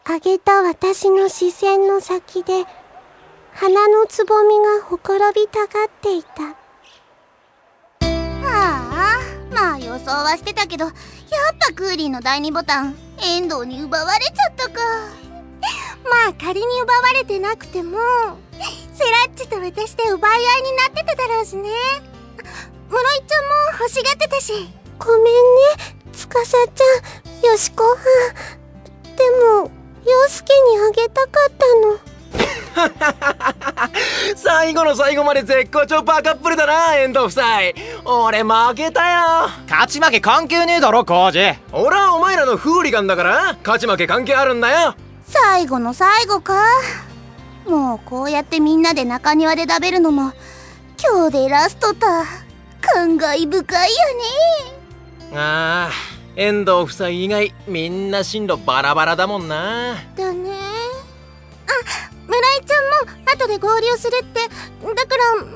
上げた私の視線の先で花のつぼみがほころびたがっていた。 まあ予想はしてたけど、やっぱクーリーの第2ボタン遠藤に奪われちゃったか。 まあ仮に奪われてなくてもセラッチと私で奪い合いになってただろうしね。室井ちゃんも欲しがってたし。ごめんね司ちゃん、よしこはん。でも陽介にあげたかったの。 最後の最後まで絶好調バカップルだな遠藤夫妻。俺負けたよ。 勝ち負け関係ねえだろコウジ。 俺はお前らのフーリガンだから勝ち負け関係あるんだよ。 最後の最後か。もうこうやってみんなで中庭で食べるのも今日でラストた。感慨深いよね。 ああ、遠藤夫妻以外みんな進路バラバラだもんな。 だね。村井ちゃんも後で合流するって。だから